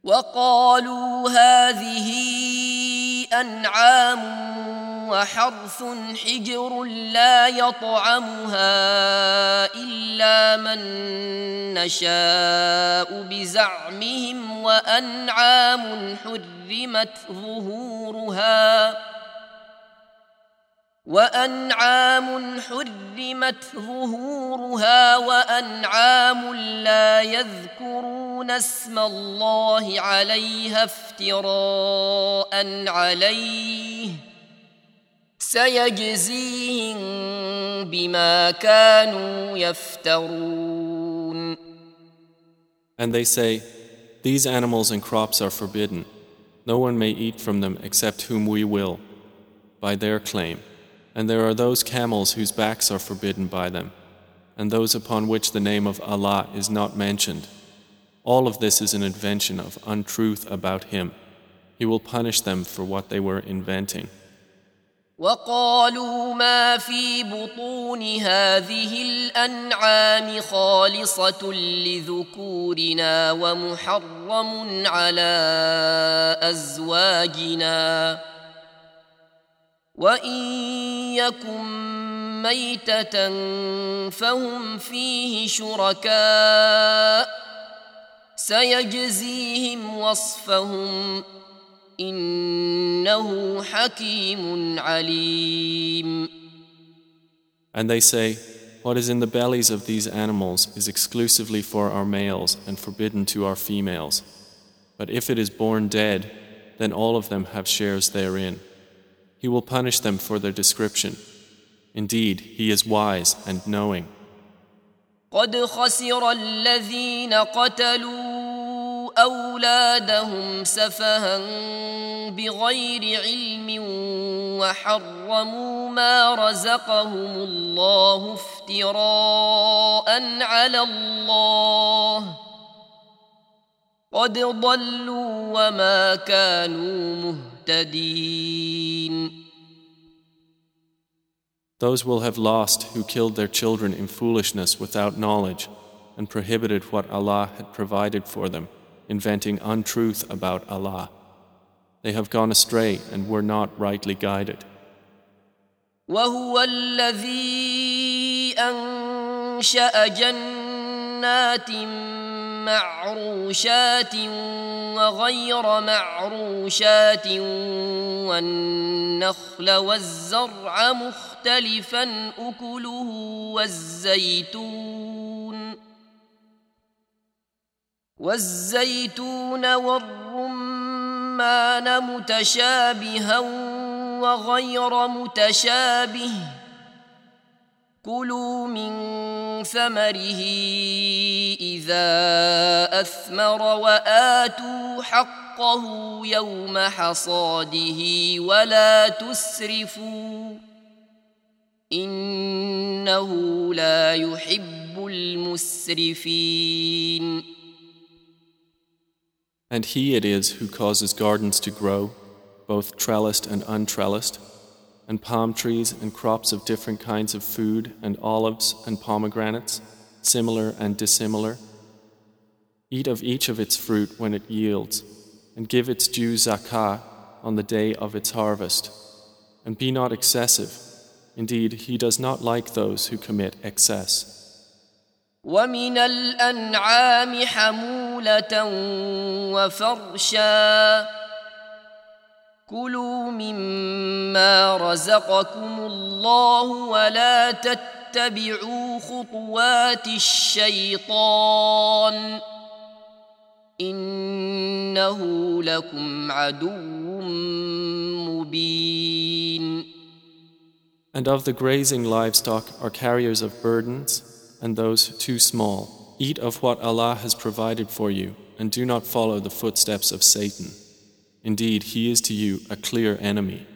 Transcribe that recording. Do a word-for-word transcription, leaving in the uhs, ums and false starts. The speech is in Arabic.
وقالوا هذه أنعام وحرث حجر لا يطعمها إلا من نشاء بزعمهم وأنعام حرمت ظهورها وأنعام حرمت ظهورها وأنعام لا يذكرون اسم الله عليها افتراء عليه سيجزيهم بما كانوا يفترون. And they say, these animals and crops are forbidden. No one may eat from them except whom we will, by their claim. And there are those camels whose backs are forbidden by them, and those upon which the name of Allah is not mentioned. All of this is an invention of untruth about Him. He will punish them for what they were inventing. وقالوا ما في بطون هذه الأنعام خالصة لذكورنا ومحرم على أزواجنا وإن يكن ميتة فهم فيه شركاء سيجزيهم وصفهم إنه حكيم عليم. And they say, what is in the bellies of these animals is exclusively for our males and forbidden to our females. But if it is born dead, then all of them have shares therein. He will punish them for their description. Indeed, He is wise and knowing. قد خسر الذين قتلوا أولادهم سفها بغير علم وحرموا ما رزقهم الله افتراء على الله قد ضلوا وما كانوا مهتدين. Those will have lost who killed their children in foolishness without knowledge and prohibited what Allah had provided for them, inventing untruth about Allah. They have gone astray and were not rightly guided. وهو الذي أنشأ جنات معروشات وغير معروشات والنخل والزرع مختلفا أكله والزيتون والزيتون والرمان متشابها وغير متشابه كلوا من ثمره إذا أثمر وآتوا حقه يوم حصاده ولا تسرفوا إنه لا يحب المسرفين. And He it is who causes gardens to grow, both trellised and untrellised, and palm trees and crops of different kinds of food, and olives and pomegranates, similar and dissimilar. Eat of each of its fruit when it yields, and give its due zakah on the day of its harvest. And be not excessive. Indeed, He does not like those who commit excess. ومن الأنعام حمولة وفرشا كلوا مما رزقكم الله ولا تتبعوا خطوات الشيطان إنه لكم عدو مبين. And of the grazing livestock are carriers of burdens and those too small. Eat of what Allah has provided for you and do not follow the footsteps of Satan. Indeed, he is to you a clear enemy.